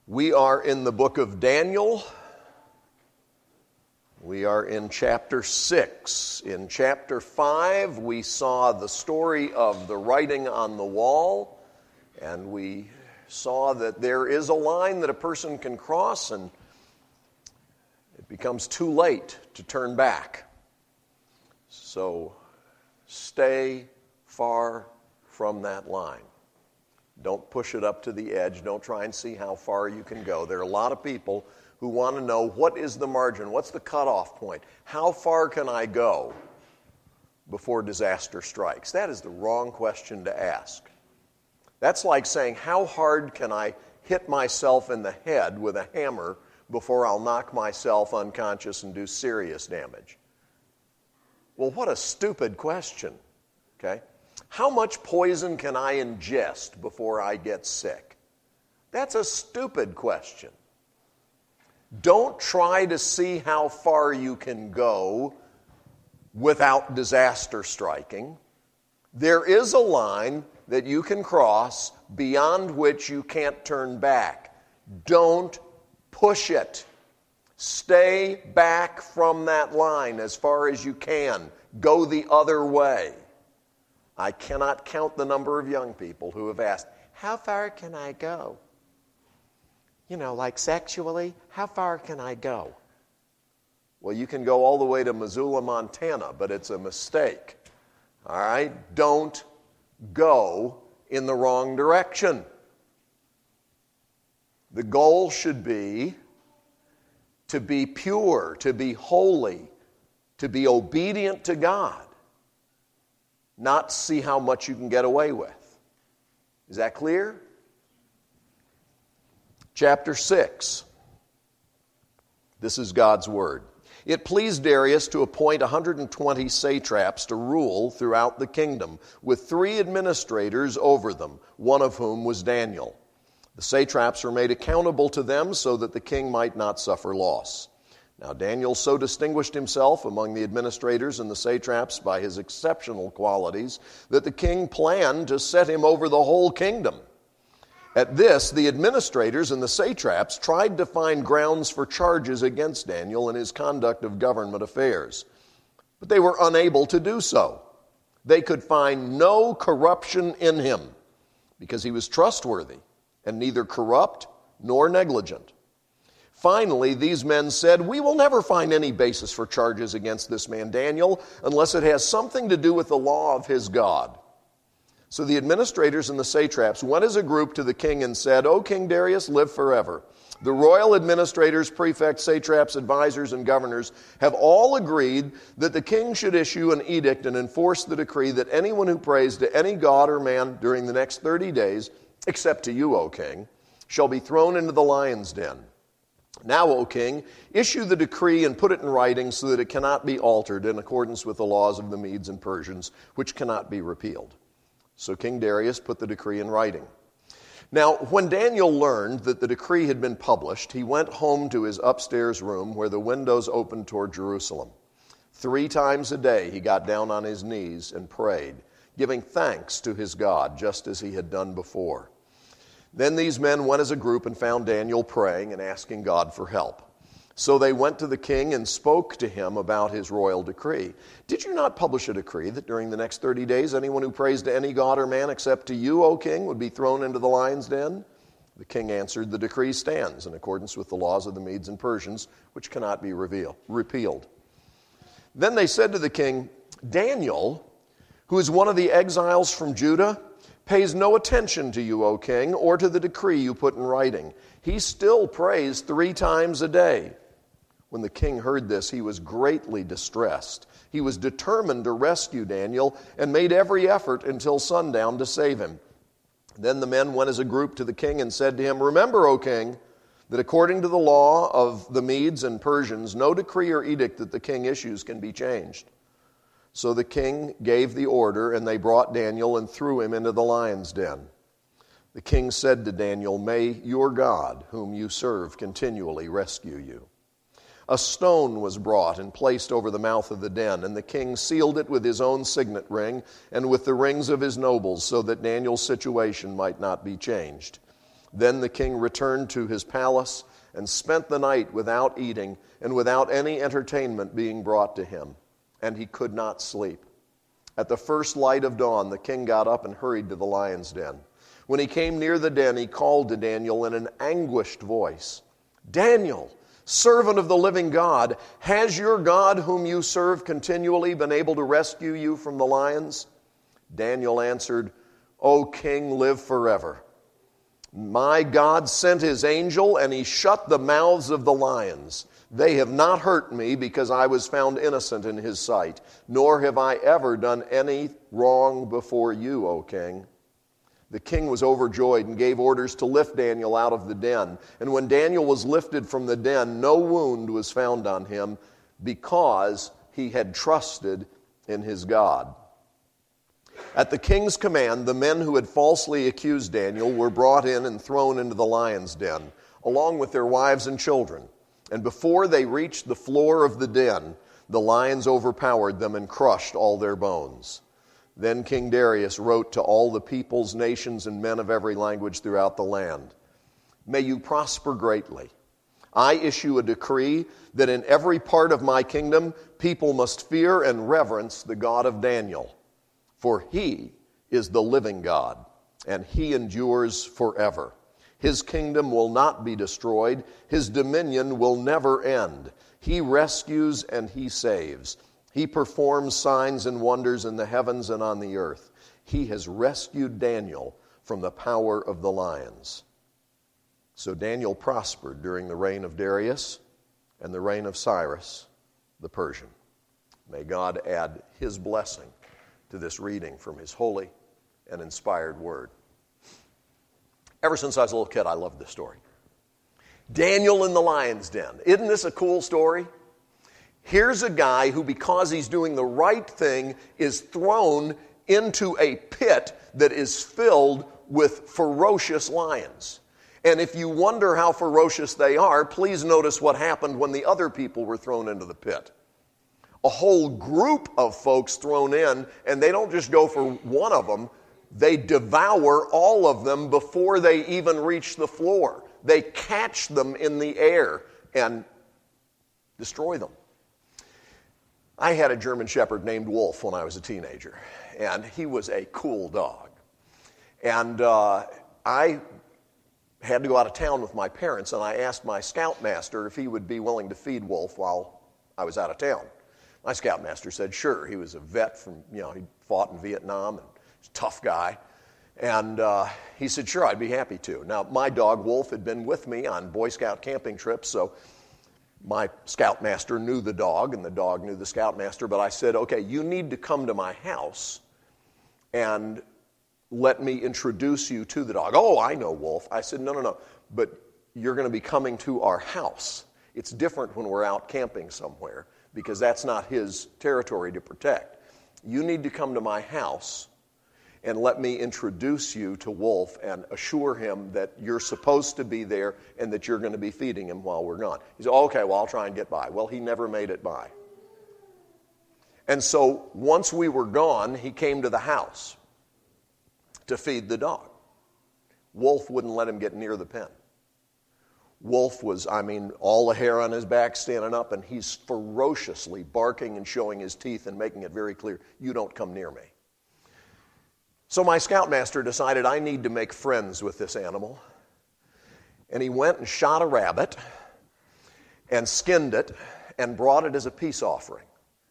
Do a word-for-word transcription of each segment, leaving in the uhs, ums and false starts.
We are in the book of Daniel. We are in chapter six. In chapter five, we saw the story of the writing on the wall, and we saw that there is a line that a person can cross, and it becomes too late to turn back. So stay far from that line. Don't push it up to the edge. Don't try and see how far you can go. There are a lot of people who want to know, what is the margin? What's the cutoff point? How far can I go before disaster strikes? That is the wrong question to ask. That's like saying, how hard can I hit myself in the head with a hammer before I'll knock myself unconscious and do serious damage? Well, what a stupid question, okay? How much poison can I ingest before I get sick? That's a stupid question. Don't try to see how far you can go without disaster striking. There is a line that you can cross beyond which you can't turn back. Don't push it. Stay back from that line as far as you can. Go the other way. I cannot count the number of young people who have asked, how far can I go? You know, like sexually, how far can I go? Well, you can go all the way to Missoula, Montana, but it's a mistake. All right? Don't go in the wrong direction. The goal should be to be pure, to be holy, to be obedient to God. Not see how much you can get away with. Is that clear? Chapter six. This is God's word. It pleased Darius to appoint one hundred twenty satraps to rule throughout the kingdom, with three administrators over them, one of whom was Daniel. The satraps were made accountable to them so that the king might not suffer loss. Now Daniel so distinguished himself among the administrators and the satraps by his exceptional qualities that the king planned to set him over the whole kingdom. At this, the administrators and the satraps tried to find grounds for charges against Daniel in his conduct of government affairs, but they were unable to do so. They could find no corruption in him because he was trustworthy and neither corrupt nor negligent. Finally, these men said, we will never find any basis for charges against this man Daniel unless it has something to do with the law of his God. So the administrators and the satraps went as a group to the king and said, O King Darius, live forever. The royal administrators, prefects, satraps, advisors, and governors have all agreed that the king should issue an edict and enforce the decree that anyone who prays to any god or man during the next thirty days, except to you, O king, shall be thrown into the lion's den. Now, O king, issue the decree and put it in writing so that it cannot be altered in accordance with the laws of the Medes and Persians, which cannot be repealed. So King Darius put the decree in writing. Now, when Daniel learned that the decree had been published, he went home to his upstairs room where the windows opened toward Jerusalem. Three times a day he got down on his knees and prayed, giving thanks to his God, just as he had done before. Then these men went as a group and found Daniel praying and asking God for help. So they went to the king and spoke to him about his royal decree. Did you not publish a decree that during the next thirty days anyone who prays to any god or man except to you, O king, would be thrown into the lion's den? The king answered, the decree stands in accordance with the laws of the Medes and Persians, which cannot be revealed, repealed. Then they said to the king, Daniel, who is one of the exiles from Judah, pays no attention to you, O king, or to the decree you put in writing. He still prays three times a day. When the king heard this, he was greatly distressed. He was determined to rescue Daniel and made every effort until sundown to save him. Then the men went as a group to the king and said to him, Remember, O king, that according to the law of the Medes and Persians, no decree or edict that the king issues can be changed. So the king gave the order, and they brought Daniel and threw him into the lion's den. The king said to Daniel, May your God, whom you serve, continually rescue you. A stone was brought and placed over the mouth of the den, and the king sealed it with his own signet ring and with the rings of his nobles, so that Daniel's situation might not be changed. Then the king returned to his palace and spent the night without eating and without any entertainment being brought to him, and he could not sleep. At the first light of dawn, the king got up and hurried to the lion's den. When he came near the den, he called to Daniel in an anguished voice, "Daniel, servant of the living God, has your God whom you serve continually been able to rescue you from the lions?" Daniel answered, "O king, live forever. My God sent his angel, and he shut the mouths of the lions. They have not hurt me because I was found innocent in his sight, nor have I ever done any wrong before you, O king." The king was overjoyed and gave orders to lift Daniel out of the den. And when Daniel was lifted from the den, no wound was found on him because he had trusted in his God. At the king's command, the men who had falsely accused Daniel were brought in and thrown into the lion's den, along with their wives and children. And before they reached the floor of the den, the lions overpowered them and crushed all their bones. Then King Darius wrote to all the peoples, nations, and men of every language throughout the land, "May you prosper greatly. I issue a decree that in every part of my kingdom, people must fear and reverence the God of Daniel. For he is the living God, and he endures forever. His kingdom will not be destroyed. His dominion will never end. He rescues and he saves. He performs signs and wonders in the heavens and on the earth. He has rescued Daniel from the power of the lions." So Daniel prospered during the reign of Darius and the reign of Cyrus the Persian. May God add his blessing to this reading from his holy and inspired word. Ever since I was a little kid, I loved this story. Daniel in the lion's den. Isn't this a cool story? Here's a guy who, because he's doing the right thing, is thrown into a pit that is filled with ferocious lions. And if you wonder how ferocious they are, please notice what happened when the other people were thrown into the pit. A whole group of folks thrown in, and they don't just go for one of them. They devour all of them before they even reach the floor. They catch them in the air and destroy them. I had a German Shepherd named Wolf when I was a teenager, and he was a cool dog. And uh, I had to go out of town with my parents, and I asked my scoutmaster if he would be willing to feed Wolf while I was out of town. My scoutmaster said sure. He was a vet from, you know, he fought in Vietnam, and he's a tough guy. And uh, he said, sure, I'd be happy to. Now, my dog, Wolf, had been with me on Boy Scout camping trips, so my scoutmaster knew the dog, and the dog knew the scoutmaster, but I said, okay, you need to come to my house and let me introduce you to the dog. Oh, I know Wolf. I said, no, no, no, but you're going to be coming to our house. It's different when we're out camping somewhere, because that's not his territory to protect. You need to come to my house and let me introduce you to Wolf and assure him that you're supposed to be there and that you're going to be feeding him while we're gone. He said, okay, well, I'll try and get by. Well, he never made it by. And so once we were gone, he came to the house to feed the dog. Wolf wouldn't let him get near the pen. Wolf was, I mean, all the hair on his back standing up, and he's ferociously barking and showing his teeth and making it very clear, you don't come near me. So my scoutmaster decided I need to make friends with this animal. And he went and shot a rabbit and skinned it and brought it as a peace offering.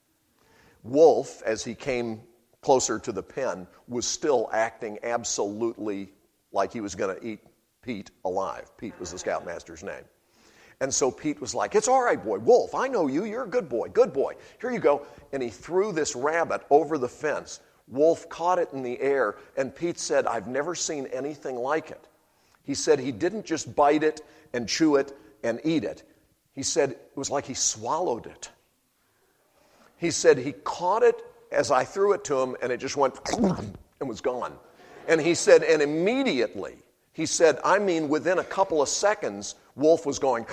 Wolf, as he came closer to the pen, was still acting absolutely like he was going to eat Pete alive. Pete was the scoutmaster's name. And so Pete was like, it's all right, boy. Wolf, I know you. You're a good boy. Good boy. Here you go. And he threw this rabbit over the fence. Wolf caught it in the air, and Pete said, I've never seen anything like it. He said he didn't just bite it and chew it and eat it. He said it was like he swallowed it. He said he caught it as I threw it to him, and it just went and was gone. And he said, and immediately, he said, I mean, within a couple of seconds, Wolf was going,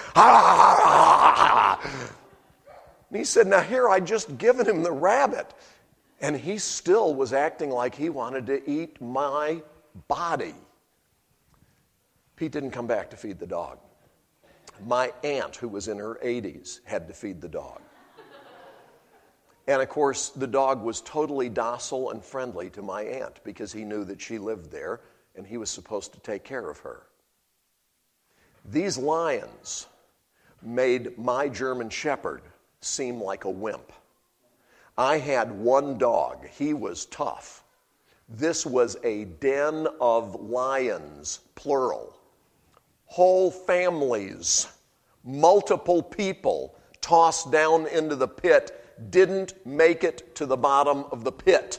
ah! And he said, now here, I'd just given him the rabbit. And he still was acting like he wanted to eat my body. Pete didn't come back to feed the dog. My aunt, who was in her eighties, had to feed the dog. And of course, the dog was totally docile and friendly to my aunt because he knew that she lived there and he was supposed to take care of her. These lions made my German Shepherd seem like a wimp. I had one dog. He was tough. This was a den of lions, plural. Whole families, multiple people tossed down into the pit, didn't make it to the bottom of the pit.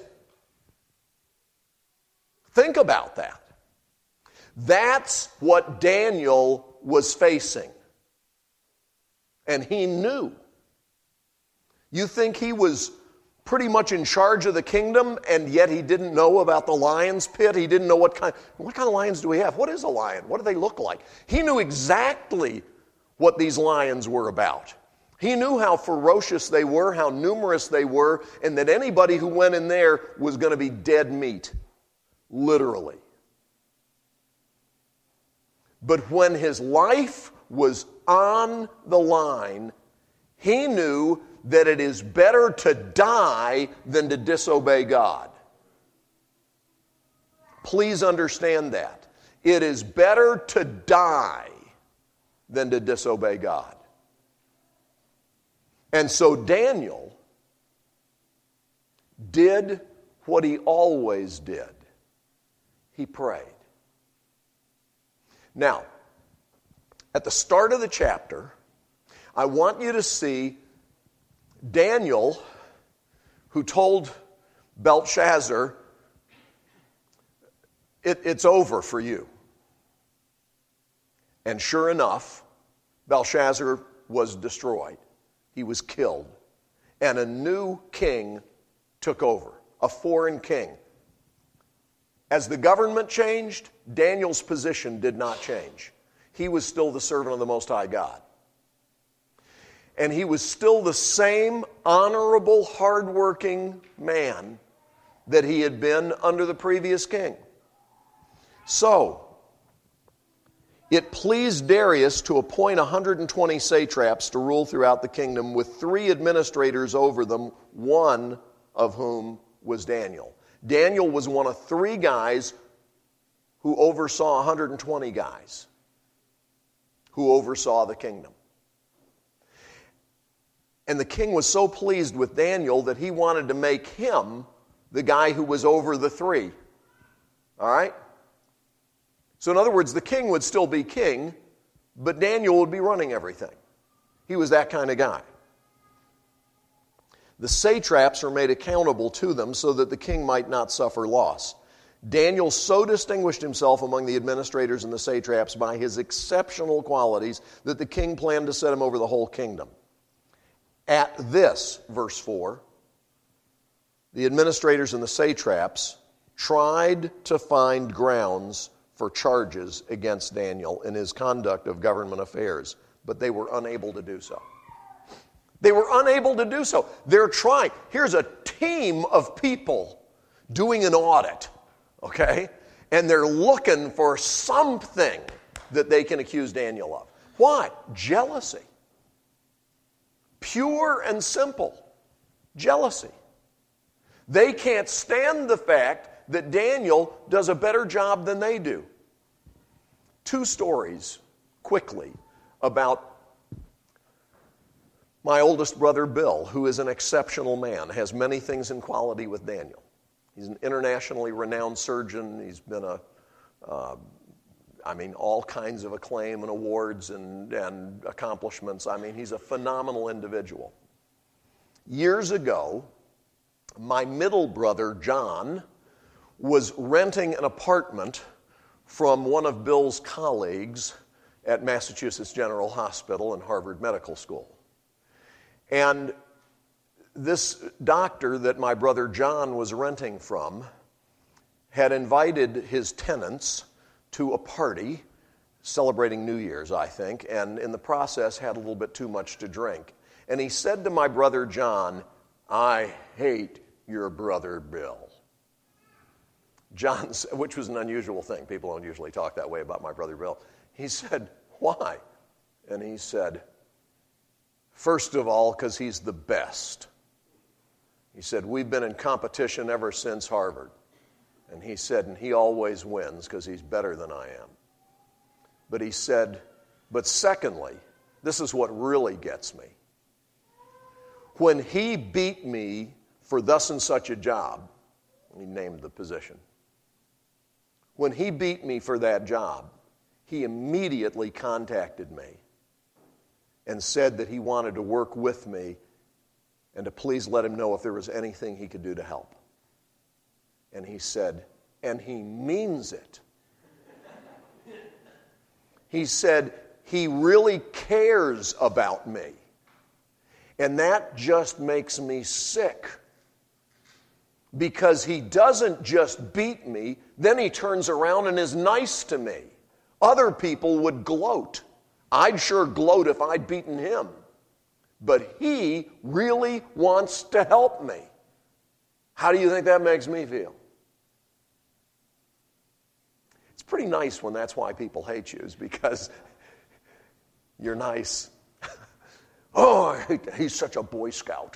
Think about that. That's what Daniel was facing. And he knew. You think he was pretty much in charge of the kingdom, and yet he didn't know about the lion's pit? He didn't know what kind, what kind of lions do we have? What is a lion? What do they look like? He knew exactly what these lions were about. He knew how ferocious they were, how numerous they were, and that anybody who went in there was going to be dead meat, literally. But when his life was on the line, he knew that it is better to die than to disobey God. Please understand that. It is better to die than to disobey God. And so Daniel did what he always did. He prayed. Now, at the start of the chapter, I want you to see Daniel, who told Belshazzar, it, it's over for you. And sure enough, Belshazzar was destroyed. He was killed. And a new king took over, a foreign king. As the government changed, Daniel's position did not change. He was still the servant of the Most High God. And he was still the same honorable, hardworking man that he had been under the previous king. So, it pleased Darius to appoint one hundred twenty satraps to rule throughout the kingdom, with three administrators over them, one of whom was Daniel. Daniel was one of three guys who oversaw one hundred twenty guys who oversaw the kingdom. And the king was so pleased with Daniel that he wanted to make him the guy who was over the three. All right? So in other words, the king would still be king, but Daniel would be running everything. He was that kind of guy. The satraps are made accountable to them so that the king might not suffer loss. Daniel so distinguished himself among the administrators and the satraps by his exceptional qualities that the king planned to set him over the whole kingdom. At this, verse four, the administrators and the satraps tried to find grounds for charges against Daniel in his conduct of government affairs, but they were unable to do so. They were unable to do so. They're trying. Here's a team of people doing an audit, okay? And they're looking for something that they can accuse Daniel of. Why? Jealousy. Pure and simple. Jealousy. They can't stand the fact that Daniel does a better job than they do. Two stories, quickly, about my oldest brother, Bill, who is an exceptional man, has many things in quality with Daniel. He's an internationally renowned surgeon. He's been a, uh, I mean, all kinds of acclaim and awards and, and accomplishments. I mean, he's a phenomenal individual. Years ago, my middle brother, John, was renting an apartment from one of Bill's colleagues at Massachusetts General Hospital and Harvard Medical School. And this doctor that my brother John was renting from had invited his tenants to a party celebrating New Year's, I think, and in the process had a little bit too much to drink. And he said to my brother John, "I hate your brother Bill." John, which was an unusual thing. People don't usually talk that way about my brother Bill. He said, why? And he said, first of all, because he's the best. He said, we've been in competition ever since Harvard. And he said, and he always wins because he's better than I am. But he said, but secondly, this is what really gets me. When he beat me for thus and such a job, he named the position. When he beat me for that job, he immediately contacted me and said that he wanted to work with me and to please let him know if there was anything he could do to help. And he said, and he means it. He said, he really cares about me. And that just makes me sick. Because he doesn't just beat me, then he turns around and is nice to me. Other people would gloat. I'd sure gloat if I'd beaten him. But he really wants to help me. How do you think that makes me feel? It's pretty nice when that's why people hate you, is because you're nice. Oh, he's such a Boy Scout.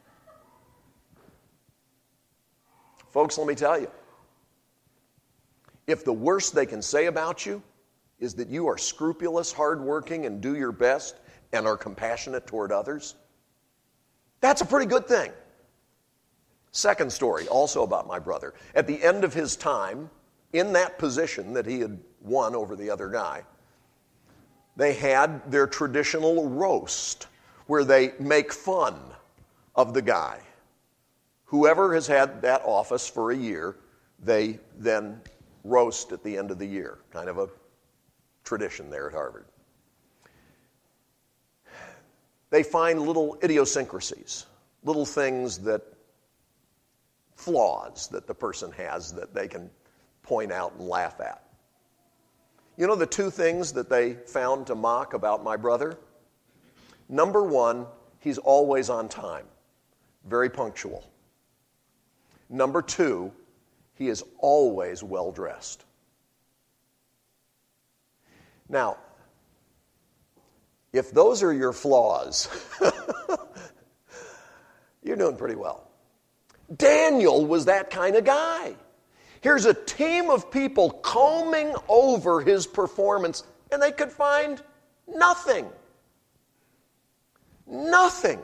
Folks, let me tell you, if the worst they can say about you is that you are scrupulous, hardworking, and do your best, and are compassionate toward others, that's a pretty good thing. Second story, also about my brother. At the end of his time, in that position that he had won over the other guy, they had their traditional roast, where they make fun of the guy. Whoever has had that office for a year, they then roast at the end of the year. Kind of a tradition there at Harvard. They find little idiosyncrasies, little things that, flaws that the person has that they can point out and laugh at. You know the two things that they found to mock about my brother? Number one, he's always on time, very punctual. Number two, he is always well-dressed. Now, if those are your flaws, you're doing pretty well. Daniel was that kind of guy. Here's a team of people combing over his performance, and they could find nothing. Nothing.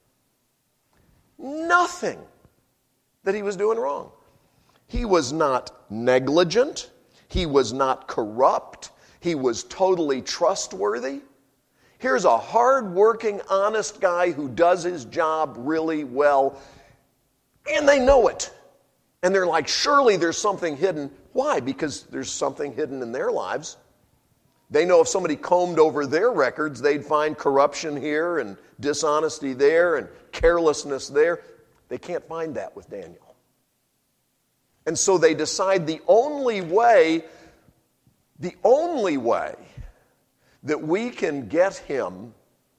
Nothing that he was doing wrong. He was not negligent. He was not corrupt. He was totally trustworthy. Here's a hard-working, honest guy who does his job really well, and they know it. And they're like, surely there's something hidden. Why? Because there's something hidden in their lives. They know if somebody combed over their records, they'd find corruption here and dishonesty there and carelessness there. They can't find that with Daniel. And so they decide the only way, the only way that we can get him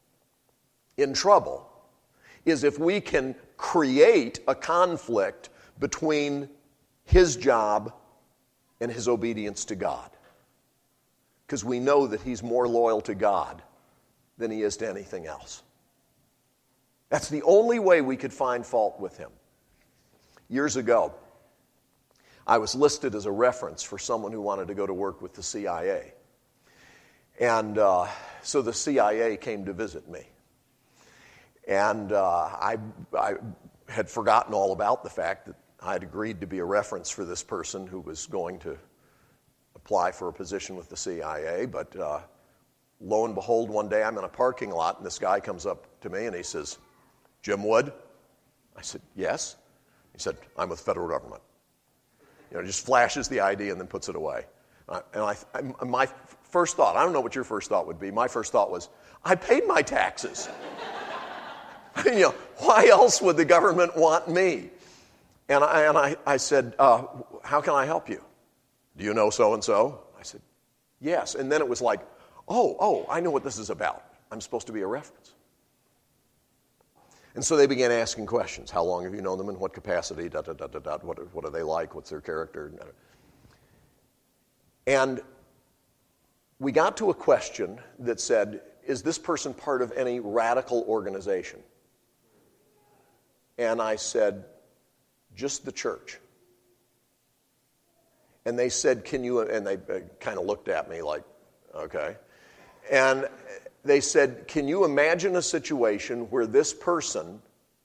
in trouble is if we can create a conflict between his job and his obedience to God. Because we know that he's more loyal to God than he is to anything else. That's the only way we could find fault with him. Years ago, I was listed as a reference for someone who wanted to go to work with the C I A. And uh, so the C I A came to visit me. And uh, I, I had forgotten all about the fact that I had agreed to be a reference for this person who was going to apply for a position with the C I A. But uh, lo and behold, one day I'm in a parking lot, and this guy comes up to me and he says, "Jim Wood?" I said, "Yes." He said, "I'm with the federal government." You know, just flashes the I D and then puts it away. Uh, and I, I, my first thought, I don't know what your first thought would be. My first thought was, I paid my taxes. You know, why else would the government want me? And I, and I, I said, uh, how can I help you? Do you know so-and-so? I said, yes. And then it was like, oh, oh, I know what this is about. I'm supposed to be a reference. And so they began asking questions. How long have you known them? In what capacity? Da, da, da, da, da. What, what are they like? What's their character? And we got to a question that said, is this person part of any radical organization? And I said, just the church. And they said, can you, and they kind of looked at me like, okay. And they said, can you imagine a situation where this person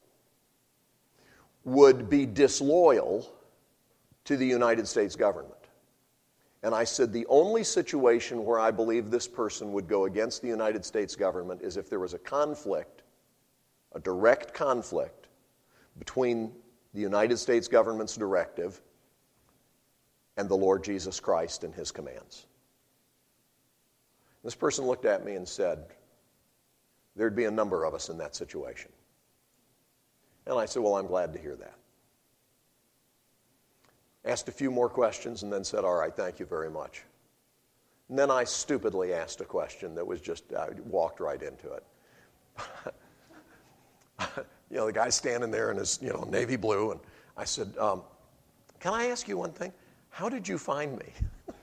would be disloyal to the United States government? And I said, the only situation where I believe this person would go against the United States government is if there was a conflict, a direct conflict between the United States government's directive and the Lord Jesus Christ and his commands. This person looked at me and said, there'd be a number of us in that situation. And I said, well, I'm glad to hear that. Asked a few more questions and then said, all right, thank you very much. And then I stupidly asked a question that was just, I walked right into it. You know, the guy's standing there in his, you know, navy blue, and I said, um, can I ask you one thing? How did you find me?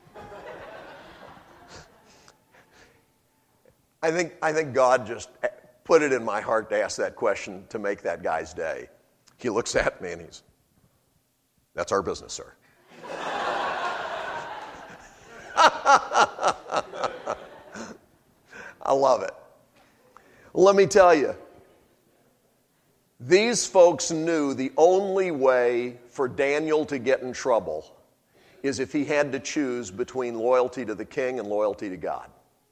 I think, I think God just put it in my heart to ask that question to make that guy's day. He looks at me and he's, that's our business, sir. I love it. Let me tell you, these folks knew the only way for Daniel to get in trouble is if he had to choose between loyalty to the king and loyalty to God.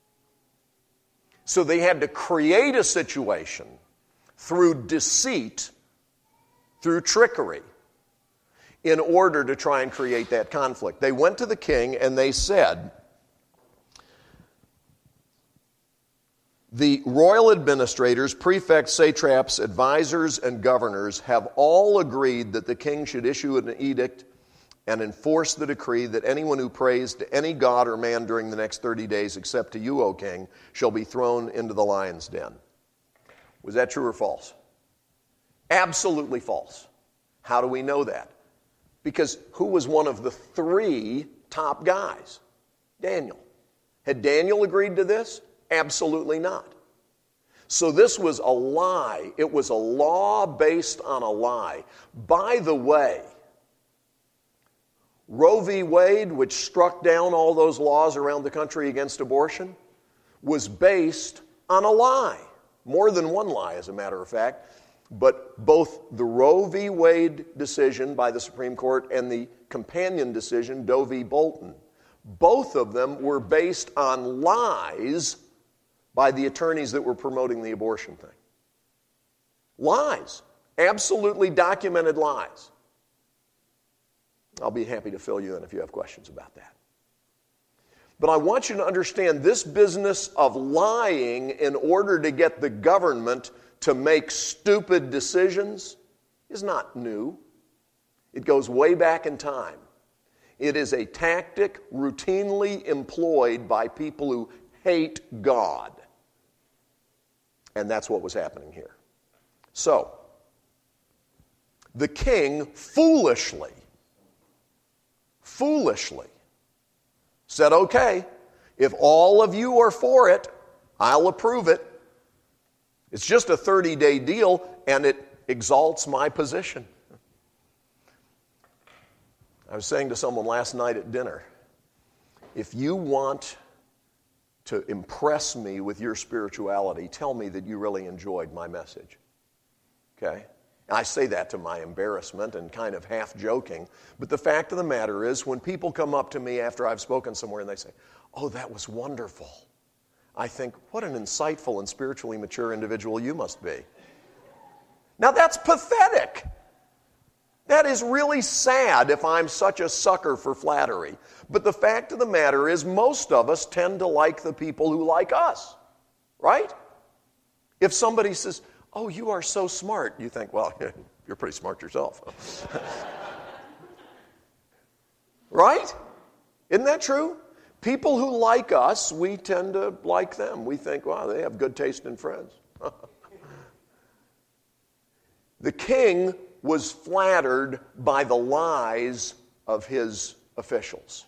So they had to create a situation through deceit, through trickery, in order to try and create that conflict. They went to the king and they said, the royal administrators, prefects, satraps, advisors, and governors have all agreed that the king should issue an edict and enforce the decree that anyone who prays to any god or man during the next thirty days, except to you, O king, shall be thrown into the lion's den. Was that true or false? Absolutely false. How do we know that? Because who was one of the three top guys? Daniel. Had Daniel agreed to this? Absolutely not. So this was a lie. It was a law based on a lie. By the way, Roe v. Wade, which struck down all those laws around the country against abortion, was based on a lie. More than one lie, as a matter of fact. But both the Roe v. Wade decision by the Supreme Court and the companion decision, Doe v. Bolton, both of them were based on lies by the attorneys that were promoting the abortion thing. Lies. Absolutely documented lies. I'll be happy to fill you in if you have questions about that. But I want you to understand this business of lying in order to get the government to make stupid decisions is not new. It goes way back in time. It is a tactic routinely employed by people who hate God. And that's what was happening here. So, the king foolishly, foolishly said, okay, if all of you are for it, I'll approve it. It's just a thirty-day deal, and it exalts my position. I was saying to someone last night at dinner, if you want to impress me with your spirituality, tell me that you really enjoyed my message. Okay? I say that to my embarrassment and kind of half joking, but the fact of the matter is when people come up to me after I've spoken somewhere and they say, oh, that was wonderful, I think, what an insightful and spiritually mature individual you must be. Now that's pathetic. That is really sad if I'm such a sucker for flattery. But the fact of the matter is most of us tend to like the people who like us, right? If somebody says, oh, you are so smart, you think, well, you're pretty smart yourself. Right? Isn't that true? People who like us, we tend to like them. We think, wow, they have good taste in friends. The king was flattered by the lies of his officials.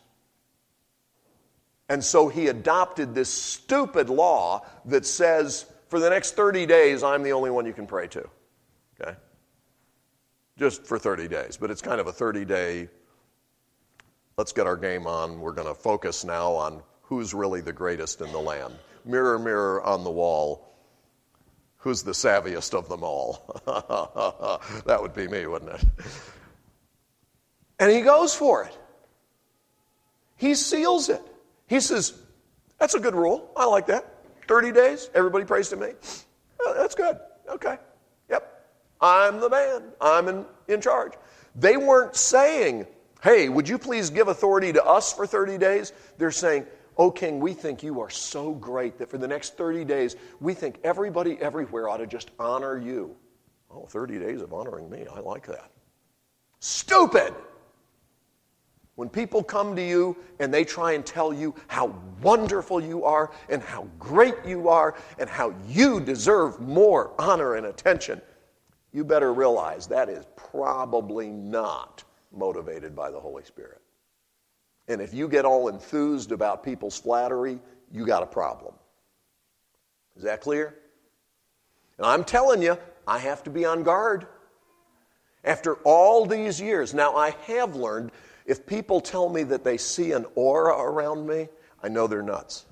And so he adopted this stupid law that says, for the next thirty days, I'm the only one you can pray to. Okay? Just for thirty days. But it's kind of a thirty-day, let's get our game on. We're going to focus now on who's really the greatest in the land. Mirror, mirror on the wall, who's the savviest of them all? That would be me, wouldn't it? And he goes for it. He seals it. He says, that's a good rule. I like that. thirty days, everybody prays to me. Oh, that's good. Okay. Yep. I'm the man. I'm in, in charge. They weren't saying, hey, would you please give authority to us for thirty days? They're saying, oh, king, we think you are so great that for the next thirty days, we think everybody everywhere ought to just honor you. Oh, thirty days of honoring me. I like that. Stupid! When people come to you and they try and tell you how wonderful you are and how great you are and how you deserve more honor and attention, you better realize that is probably not motivated by the Holy Spirit. And if you get all enthused about people's flattery, you got a problem. Is that clear? And I'm telling you, I have to be on guard. After all these years, now I have learned, if people tell me that they see an aura around me, I know they're nuts.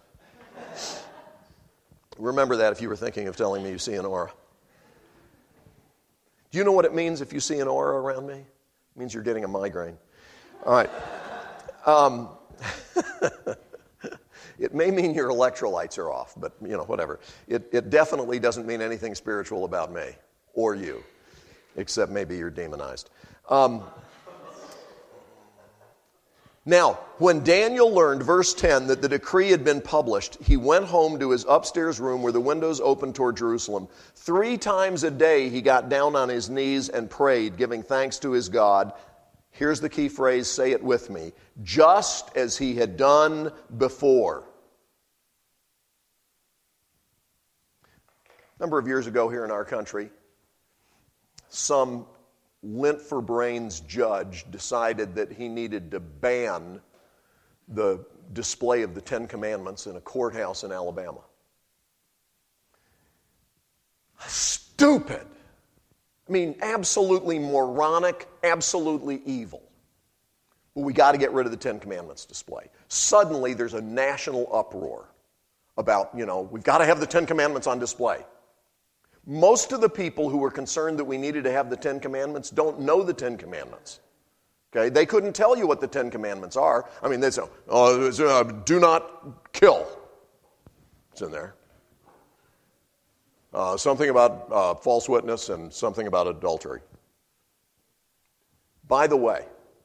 Remember that if you were thinking of telling me you see an aura. Do you know what it means if you see an aura around me? It means you're getting a migraine. All right. Um, it may mean your electrolytes are off, but, you know, whatever. It, it definitely doesn't mean anything spiritual about me or you, except maybe you're demonized. Um, now, when Daniel learned, verse ten, that the decree had been published, he went home to his upstairs room where the windows opened toward Jerusalem. Three times a day he got down on his knees and prayed, giving thanks to his God. Here's the key phrase, say it with me. Just as he had done before. A number of years ago here in our country, some lint-for-brains judge decided that he needed to ban the display of the Ten Commandments in a courthouse in Alabama. Stupid. I mean, absolutely moronic, absolutely evil. Well, we got to get rid of the Ten Commandments display. Suddenly, there's a national uproar about, you know, we've got to have the Ten Commandments on display. Most of the people who were concerned that we needed to have the Ten Commandments don't know the Ten Commandments. Okay, they couldn't tell you what the Ten Commandments are. I mean, they say, oh, uh, do not kill. It's in there. Uh, something about uh, false witness and something about adultery. By the way,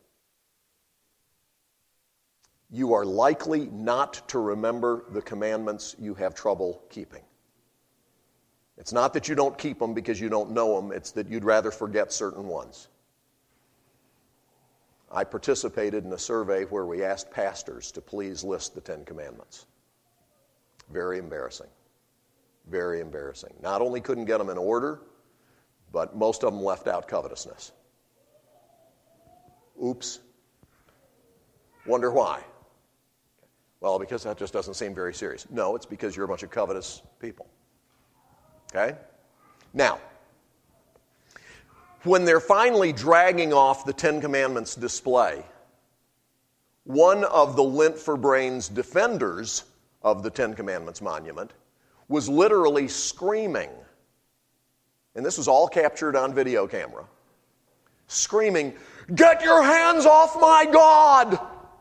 you are likely not to remember the commandments you have trouble keeping. It's not that you don't keep them because you don't know them. It's that you'd rather forget certain ones. I participated in a survey where we asked pastors to please list the Ten Commandments. Very embarrassing. Very embarrassing. Not only couldn't get them in order, but most of them left out covetousness. Oops. Wonder why? Well, because that just doesn't seem very serious. No, it's because you're a bunch of covetous people. Okay? Now, when they're finally dragging off the Ten Commandments display, one of the lint-for-brains defenders of the Ten Commandments monument was literally screaming, and this was all captured on video camera, screaming, "Get your hands off my God!"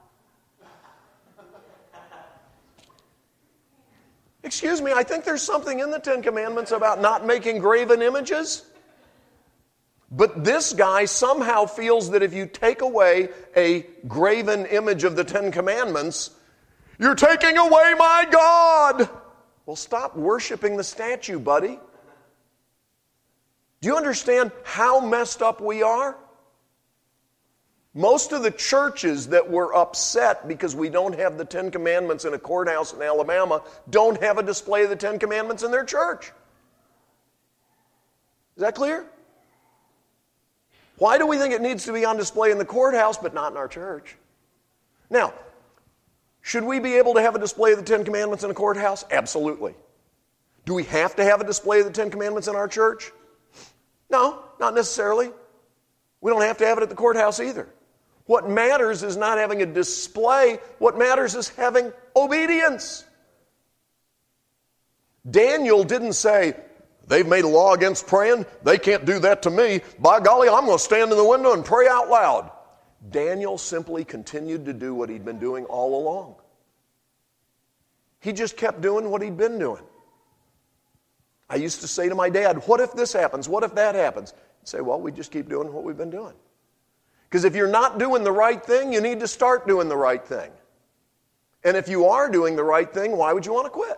Excuse me, I think there's something in the Ten Commandments about not making graven images. But this guy somehow feels that if you take away a graven image of the Ten Commandments, you're taking away my God. Well, stop worshiping the statue, buddy. Do you understand how messed up we are? Most of the churches that were upset because we don't have the Ten Commandments in a courthouse in Alabama don't have a display of the Ten Commandments in their church. Is that clear? Why do we think it needs to be on display in the courthouse but not in our church? Now, should we be able to have a display of the Ten Commandments in a courthouse? Absolutely. Do we have to have a display of the Ten Commandments in our church? No, not necessarily. We don't have to have it at the courthouse either. What matters is not having a display. What matters is having obedience. Daniel didn't say, they've made a law against praying. They can't do that to me. By golly, I'm going to stand in the window and pray out loud. Daniel simply continued to do what he'd been doing all along. He just kept doing what he'd been doing. I used to say to my dad, what if this happens? What if that happens? He'd say, well, we just keep doing what we've been doing. Because if you're not doing the right thing, you need to start doing the right thing. And if you are doing the right thing, why would you want to quit?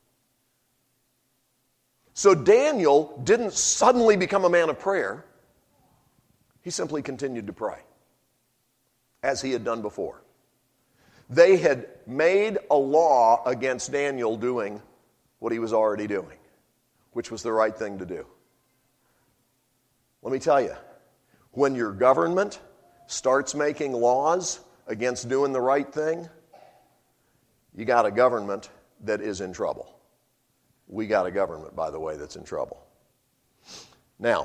So Daniel didn't suddenly become a man of prayer. He simply continued to pray, as he had done before. They had made a law against Daniel doing what he was already doing, which was the right thing to do. Let me tell you, when your government starts making laws against doing the right thing, you got a government that is in trouble. We got a government, by the way, that's in trouble. Now,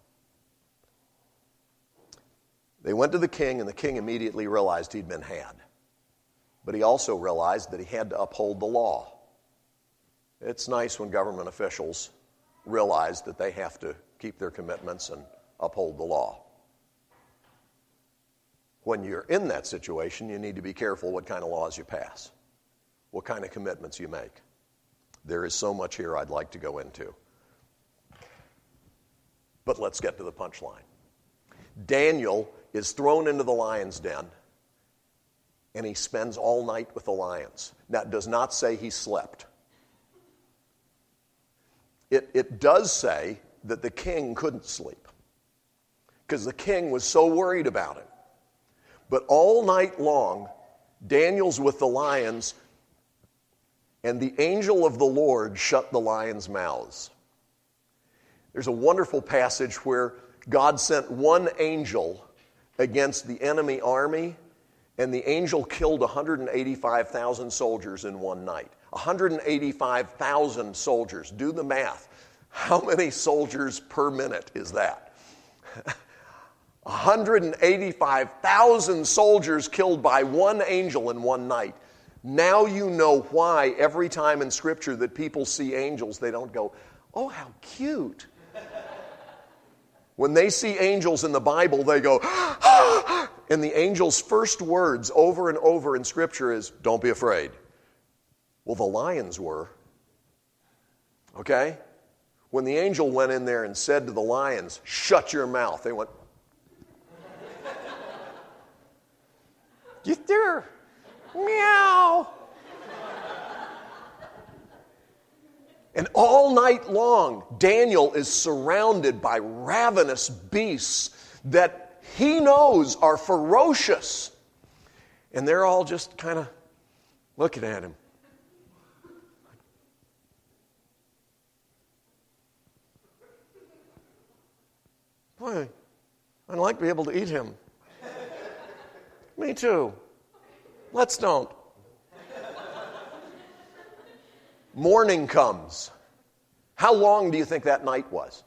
they went to the king, and the king immediately realized he'd been had. But he also realized that he had to uphold the law. It's nice when government officials realize that they have to keep their commitments and uphold the law. When you're in that situation, you need to be careful what kind of laws you pass, what kind of commitments you make. There is so much here I'd like to go into. But let's get to the punchline. Daniel is thrown into the lion's den, and he spends all night with the lions. Now, it does not say he slept. It, it does say that the king couldn't sleep, because the king was so worried about him. But all night long, Daniel's with the lions, and the angel of the Lord shut the lions' mouths. There's a wonderful passage where God sent one angel against the enemy army, and the angel killed one hundred eighty-five thousand soldiers in one night. one hundred eighty-five thousand soldiers. Do the math. How many soldiers per minute is that? one hundred eighty-five thousand soldiers killed by one angel in one night. Now you know why every time in Scripture that people see angels, they don't go, oh, how cute. When they see angels in the Bible, they go, ah! And the angel's first words over and over in Scripture is, don't be afraid. Well, the lions were. Okay? When the angel went in there and said to the lions, shut your mouth, they went, get there. Meow. And all night long, Daniel is surrounded by ravenous beasts that he knows are ferocious. And they're all just kind of looking at him. Boy, I'd like to be able to eat him. Me too. Let's don't. Morning comes. How long do you think that night was?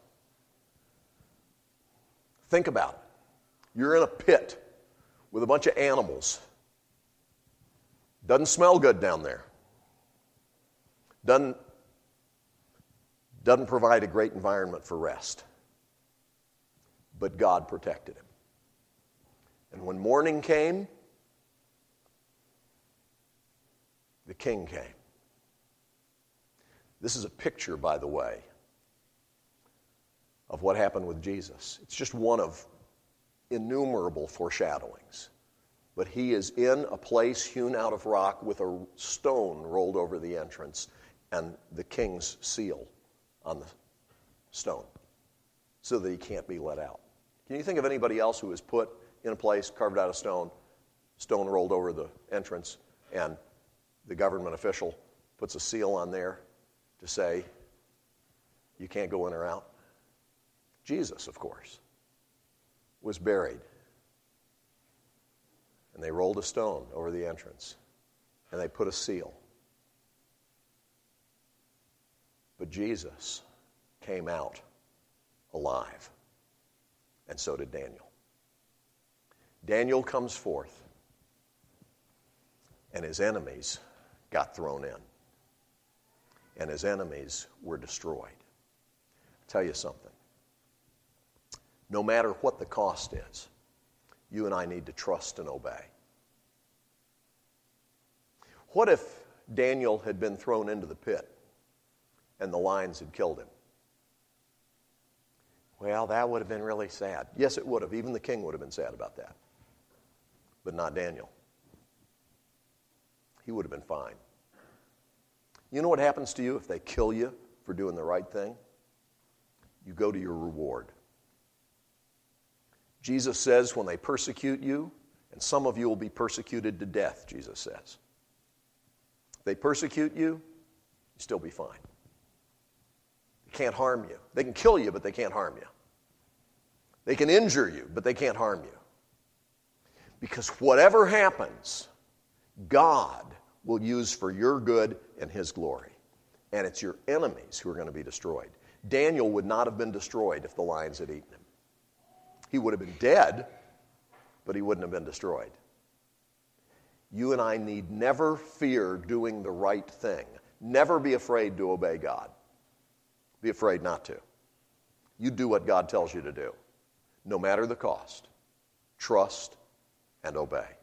Think about it. You're in a pit with a bunch of animals. Doesn't smell good down there. Doesn't, doesn't provide a great environment for rest. But God protected him. And when morning came, the king came. This is a picture, by the way, of what happened with Jesus. It's just one of innumerable foreshadowings. But he is in a place hewn out of rock with a stone rolled over the entrance and the king's seal on the stone so that he can't be let out. Can you think of anybody else who is put in a place carved out of stone, stone rolled over the entrance, and the government official puts a seal on there to say, you can't go in or out? Jesus, of course. was buried. And they rolled a stone over the entrance. And they put a seal. But Jesus came out alive. And so did Daniel. Daniel comes forth. And his enemies got thrown in. And his enemies were destroyed. I'll tell you something. No matter what the cost is, you and I need to trust and obey. What if Daniel had been thrown into the pit and the lions had killed him? Well, that would have been really sad. Yes, it would have. Even the king would have been sad about that. But not Daniel. He would have been fine. You know what happens to you if they kill you for doing the right thing? You go to your reward. Jesus says when they persecute you, and some of you will be persecuted to death, Jesus says. If they persecute you, you still be fine. They can't harm you. They can kill you, but they can't harm you. They can injure you, but they can't harm you. Because whatever happens, God will use for your good and His glory. And it's your enemies who are going to be destroyed. Daniel would not have been destroyed if the lions had eaten him. He would have been dead, but he wouldn't have been destroyed. You and I need never fear doing the right thing. Never be afraid to obey God. Be afraid not to. You do what God tells you to do, no matter the cost. Trust and obey.